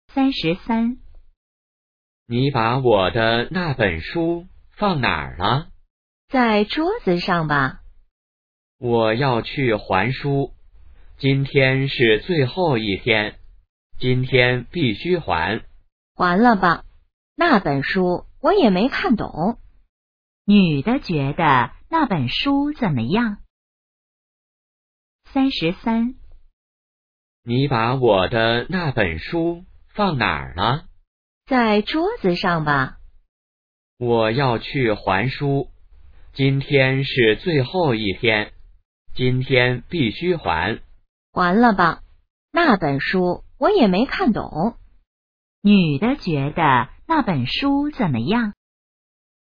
33。 你把我的那本书放哪儿了？ 在桌子上吧。 我要去还书，今天是最后一天，今天必须还。 还了吧，那本书我也没看懂。女的觉得那本书怎么样？33。 你把我的那本书放哪儿了？ 在桌子上吧。 我要去还书，今天是最后一天，今天必须还。 还了吧，那本书我也没看懂。女的觉得那本书怎么样？